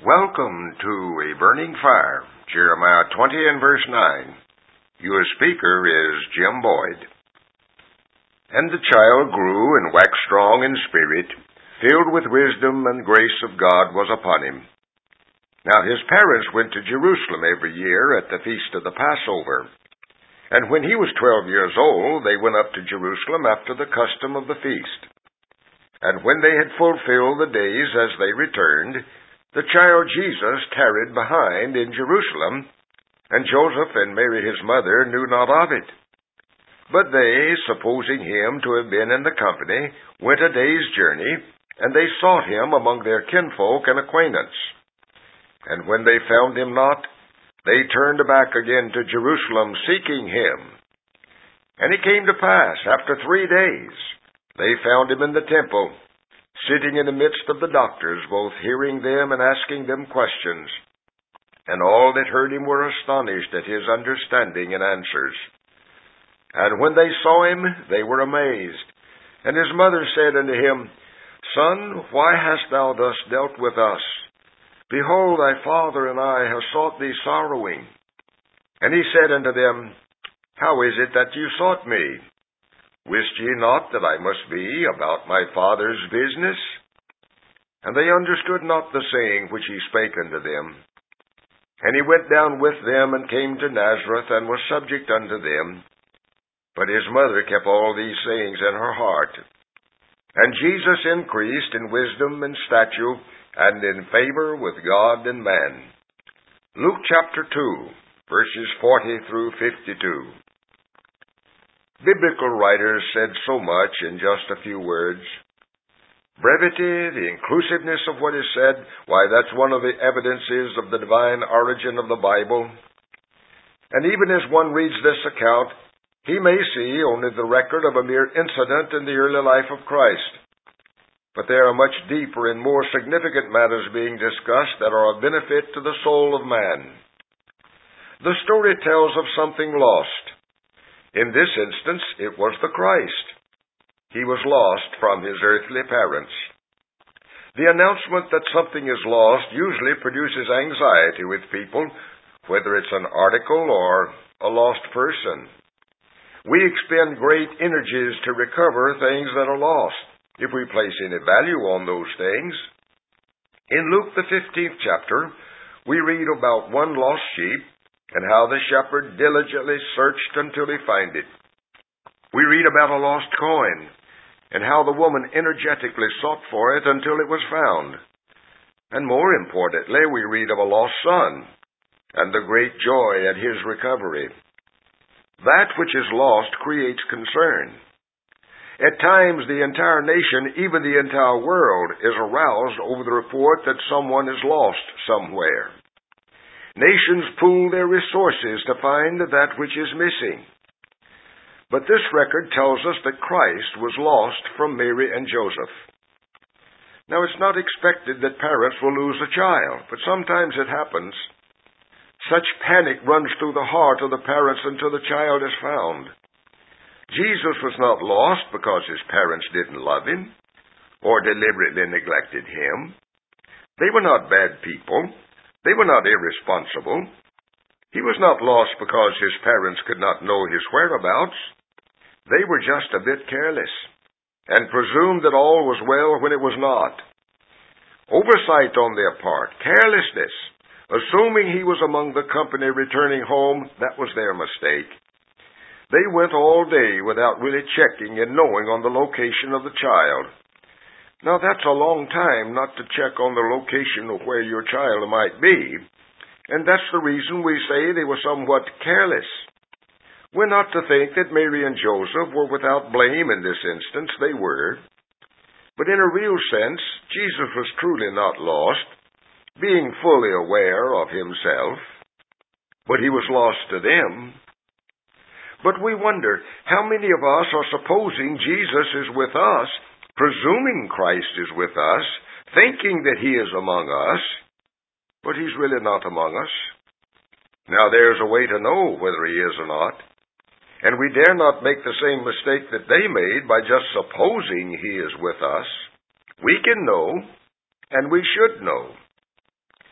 Welcome to A Burning Fire, Jeremiah 20 and verse 9. Your speaker is Jim Boyd. And the child grew and waxed strong in spirit, filled with wisdom, and grace of God was upon him. Now his parents went to Jerusalem every year at the feast of the Passover. And when he was 12 years old, they went up to Jerusalem after the custom of the feast. And when they had fulfilled the days as they returned, the child Jesus tarried behind in Jerusalem, and Joseph and Mary his mother knew not of it. But they, supposing him to have been in the company, went a day's journey, and they sought him among their kinfolk and acquaintance. And when they found him not, they turned back again to Jerusalem, seeking him. And it came to pass, after 3 days, they found him in the temple, sitting in the midst of the doctors, both hearing them and asking them questions. And all that heard him were astonished at his understanding and answers. And when they saw him, they were amazed. And his mother said unto him, Son, why hast thou thus dealt with us? Behold, thy father and I have sought thee sorrowing. And he said unto them, How is it that you sought me? Wist ye not that I must be about my Father's business? And they understood not the saying which he spake unto them. And he went down with them, and came to Nazareth, and was subject unto them. But his mother kept all these sayings in her heart. And Jesus increased in wisdom and stature, and in favor with God and man. Luke chapter 2, verses 40 through 52. Biblical writers said so much in just a few words. Brevity, the inclusiveness of what is said, why, that's one of the evidences of the divine origin of the Bible. And even as one reads this account, he may see only the record of a mere incident in the early life of Christ. But there are much deeper and more significant matters being discussed that are of benefit to the soul of man. The story tells of something lost. In this instance, it was the Christ. He was lost from his earthly parents. The announcement that something is lost usually produces anxiety with people, whether it's an article or a lost person. We expend great energies to recover things that are lost, if we place any value on those things. In Luke the 15th chapter, we read about one lost sheep, and how the shepherd diligently searched until he found it. We read about a lost coin, and how the woman energetically sought for it until it was found. And more importantly, we read of a lost son, and the great joy at his recovery. That which is lost creates concern. At times, the entire nation, even the entire world, is aroused over the report that someone is lost somewhere. Nations pool their resources to find that which is missing. But this record tells us that Christ was lost from Mary and Joseph. Now, it's not expected that parents will lose a child, but sometimes it happens. Such panic runs through the heart of the parents until the child is found. Jesus was not lost because his parents didn't love him or deliberately neglected him. They were not bad people. They were not irresponsible. He was not lost because his parents could not know his whereabouts. They were just a bit careless and presumed that all was well when it was not. Oversight on their part, carelessness, assuming he was among the company returning home, that was their mistake. They went all day without really checking and knowing on the location of the child. Now, that's a long time not to check on the location of where your child might be, and that's the reason we say they were somewhat careless. We're not to think that Mary and Joseph were without blame in this instance. They were. But in a real sense, Jesus was truly not lost, being fully aware of himself. But he was lost to them. But we wonder, how many of us are supposing Jesus is with us, presuming Christ is with us, thinking that he is among us, but he's really not among us. Now, there's a way to know whether he is or not, and we dare not make the same mistake that they made by just supposing he is with us. We can know, and we should know.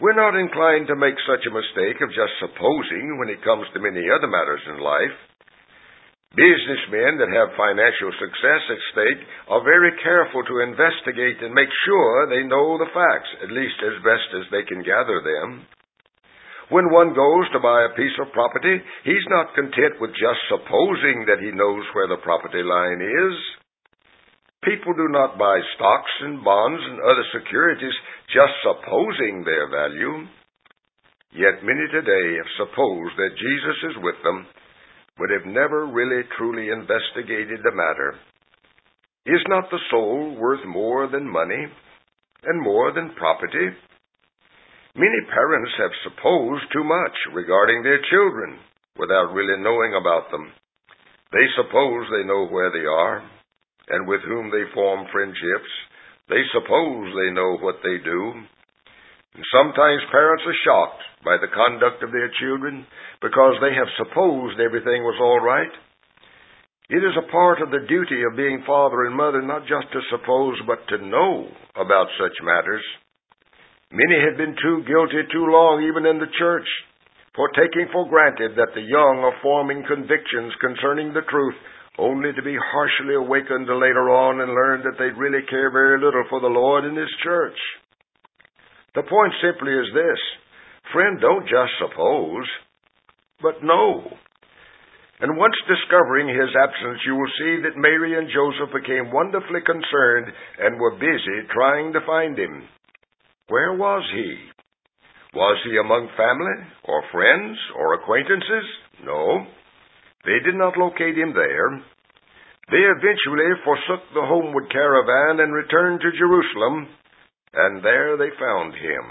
We're not inclined to make such a mistake of just supposing when it comes to many other matters in life. Businessmen that have financial success at stake are very careful to investigate and make sure they know the facts, at least as best as they can gather them. When one goes to buy a piece of property, he's not content with just supposing that he knows where the property line is. People do not buy stocks and bonds and other securities just supposing their value. Yet many today have supposed that Jesus is with them, but have never really truly investigated the matter. Is not the soul worth more than money and more than property? Many parents have supposed too much regarding their children without really knowing about them. They suppose they know where they are and with whom they form friendships. They suppose they know what they do. And sometimes parents are shocked by the conduct of their children because they have supposed everything was all right. It is a part of the duty of being father and mother not just to suppose but to know about such matters. Many have been too guilty too long, even in the church, for taking for granted that the young are forming convictions concerning the truth, only to be harshly awakened later on and learn that they really care very little for the Lord and His church. The point simply is this: friend, don't just suppose, but know. And once discovering His absence, you will see that Mary and Joseph became wonderfully concerned and were busy trying to find Him. Where was He? Was He among family or friends or acquaintances? No. They did not locate Him there. They eventually forsook the homeward caravan and returned to Jerusalem, and there they found Him.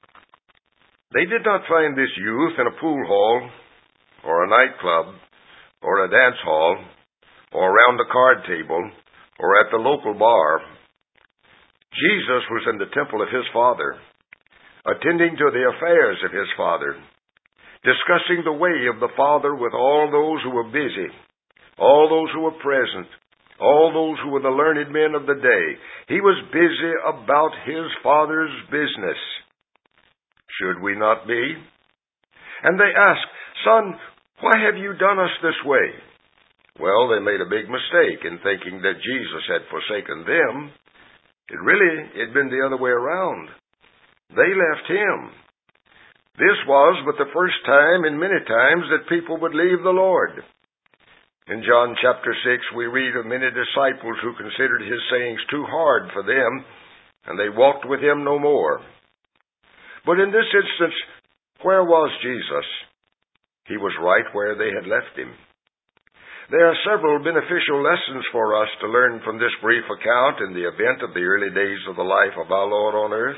They did not find this youth in a pool hall, or a nightclub, or a dance hall, or around a card table, or at the local bar. Jesus was in the temple of His Father, attending to the affairs of His Father, discussing the way of the Father with all those who were busy, all those who were present, all those who were the learned men of the day. He was busy about His Father's business. Should we not be? And they asked, "Son, why have you done us this way?" Well, they made a big mistake in thinking that Jesus had forsaken them. It had been the other way around. They left Him. This was but the first time in many times that people would leave the Lord. In John chapter 6, we read of many disciples who considered His sayings too hard for them, and they walked with Him no more. But in this instance, where was Jesus? He was right where they had left Him. There are several beneficial lessons for us to learn from this brief account in the event of the early days of the life of our Lord on earth.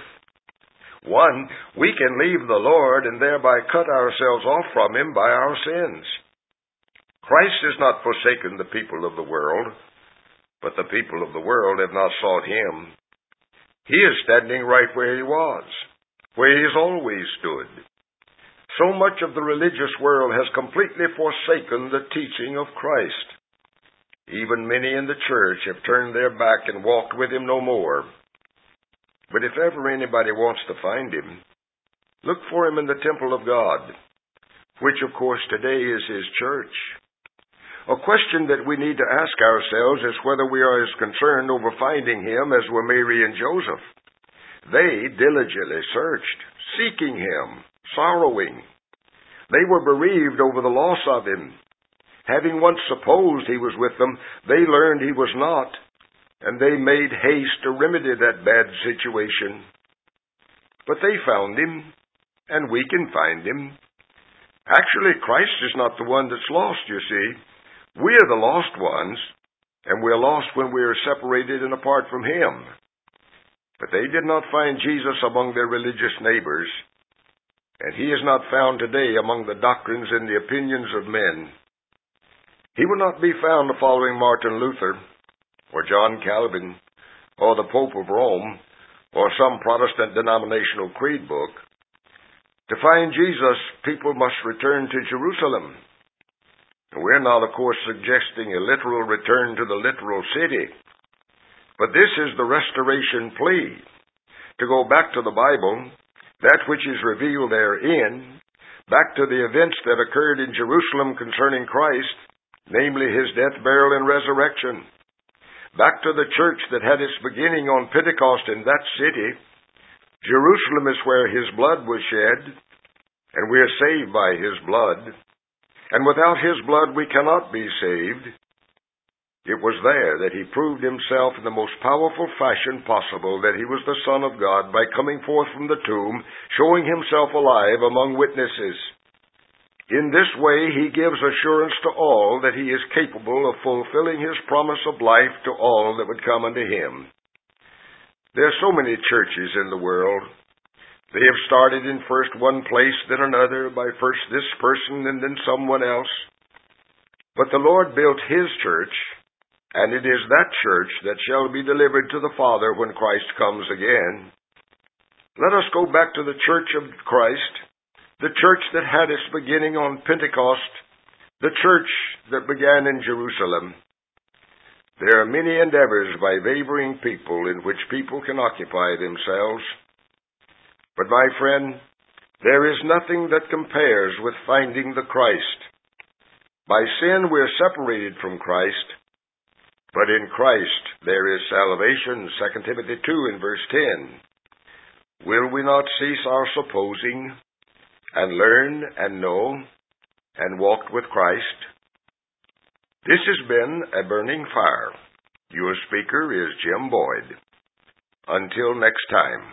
One, we can leave the Lord and thereby cut ourselves off from Him by our sins. Christ has not forsaken the people of the world, but the people of the world have not sought Him. He is standing right where He was, where He has always stood. So much of the religious world has completely forsaken the teaching of Christ. Even many in the church have turned their back and walked with Him no more. But if ever anybody wants to find Him, look for Him in the temple of God, which of course today is His church. A question that we need to ask ourselves is whether we are as concerned over finding Him as were Mary and Joseph. They diligently searched, seeking Him, sorrowing. They were bereaved over the loss of Him. Having once supposed He was with them, they learned He was not, and they made haste to remedy that bad situation. But they found Him, and we can find Him. Actually, Christ is not the one that's lost, you see. We are the lost ones, and we are lost when we are separated and apart from Him. But they did not find Jesus among their religious neighbors, and He is not found today among the doctrines and the opinions of men. He will not be found following Martin Luther, or John Calvin, or the Pope of Rome, or some Protestant denominational creed book. To find Jesus, people must return to Jerusalem. We're not, of course, suggesting a literal return to the literal city, but this is the restoration plea, to go back to the Bible that which is revealed therein, back to the events that occurred in Jerusalem concerning Christ, namely his death, burial, and resurrection, back to the church that had its beginning on Pentecost in that city. Jerusalem is where his blood was shed, and we are saved by his blood. And without his blood we cannot be saved. It was there that he proved himself in the most powerful fashion possible that he was the Son of God by coming forth from the tomb, showing himself alive among witnesses. In this way he gives assurance to all that he is capable of fulfilling his promise of life to all that would come unto him. There are so many churches in the world. They have started in first one place, then another, by first this person and then someone else. But the Lord built his church, and it is that church that shall be delivered to the Father when Christ comes again. Let us go back to the church of Christ, the church that had its beginning on Pentecost, the church that began in Jerusalem. There are many endeavors by wavering people in which people can occupy themselves. But my friend, there is nothing that compares with finding the Christ. By sin we are separated from Christ, but in Christ there is salvation, 2 Timothy 2 and verse 10. Will we not cease our supposing, and learn and know, and walk with Christ? This has been A Burning Fire. Your speaker is Jim Boyd. Until next time.